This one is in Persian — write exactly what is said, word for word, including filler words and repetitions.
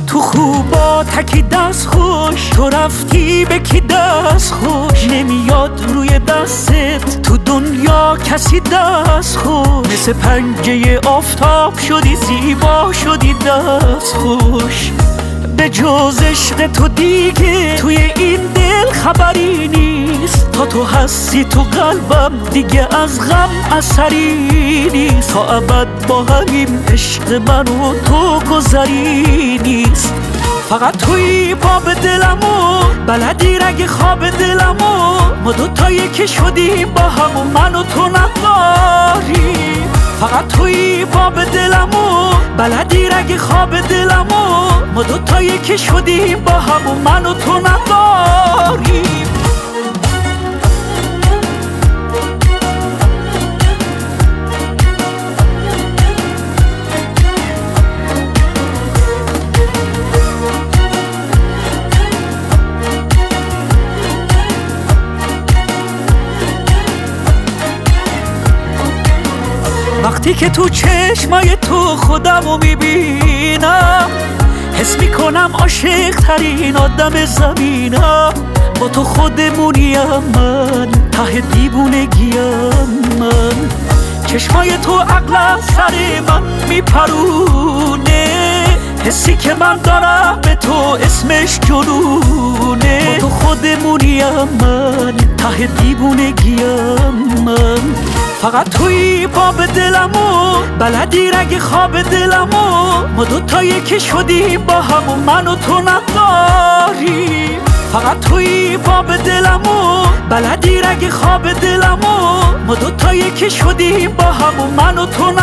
تو خوبا تکی دست خوش، تو رفتی به کی دست خوش، نمیاد روی دستت تو دنیا کسی دست خوش، مثل پنجه آفتاب شدی زیبا شدی دست خوش. به جز عشق تو دیگه توی این دل خبری نیست، تا تو هستی تو قلبم دیگه از غم اثری نیست، تا ابد با همین عشق من و تو گذری نیست. فقط توی باب دلمو بلدی رگ خواب دلمو، ما دوتایی که شدیم با هم و من و تو نداری. فقط توی باب دلمو بلدی رگ خواب دلمو، ما دوتایی که شدیم با هم و من و تو نداری. وقتی که تو چشمای تو خودمو میبینم، حس میکنم عاشق ترین آدم زمینم. با تو خودمونیم من، ته دیوونگیم من. چشمای تو عقل سر من میپرونه، حسی که من دارم به تو اسمش جنونه. با تو خودمونیم من، ته دیوونگیم من. فقط توی باب دلمو بلدی رگ خواب دلمو، ما دوتایی که شدیم با هم و من و تو نداری. فقط توی باب دلمو بلدی رگ خواب دلمو، ما دوتایی که شدیم با هم و من و تو